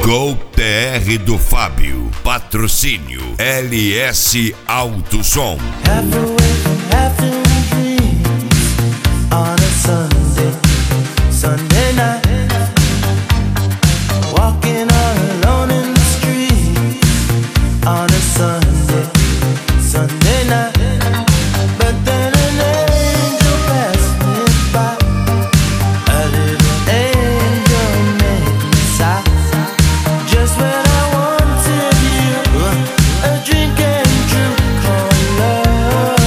Gol TR do Fábio. Patrocínio LS Alto Som. Sunday night, walking all alone in the street on a Sunday night. But then an angel passed me by, a little angel made me sigh. Just when I wanted you, a dream came true called love.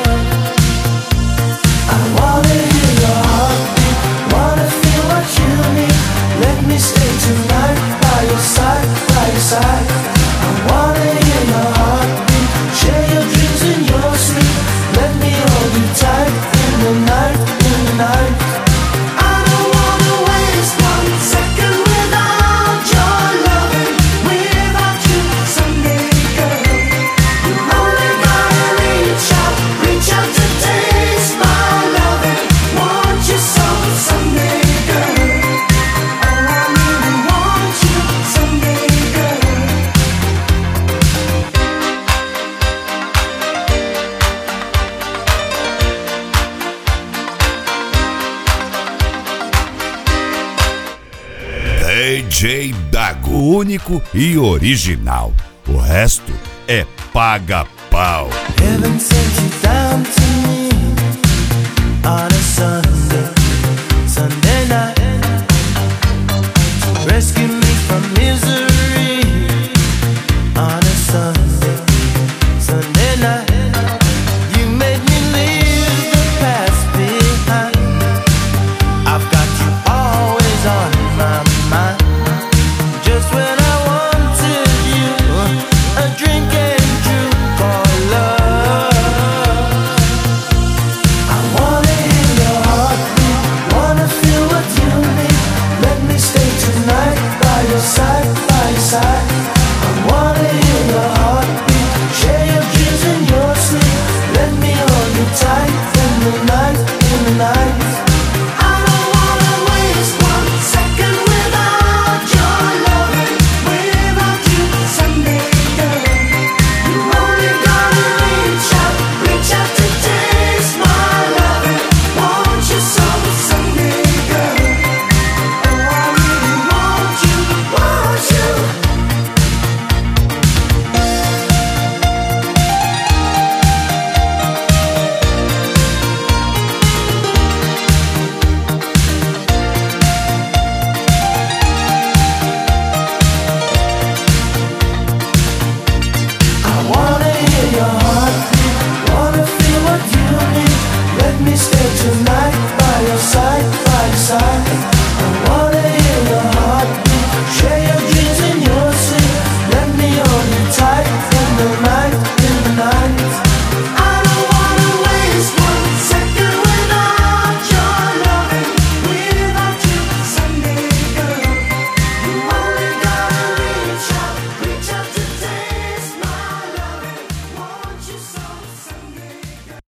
I wanna hear your heartbeat, wanna feel what you need. Let me stay tonight by your side, by your side. I wanna hear your heartbeat, share your dreams and your sleep. Let me hold you tight in the night, in the night. I don't wanna waste 1 second without your loving, without you someday, girl. You only gotta reach out to taste my loving. Want you so someday, girl. Oh, I really want you someday, girl. DJ Dago, único e original. O resto é paga-pau. Heaven sent you down to me on a Sunday night to rescue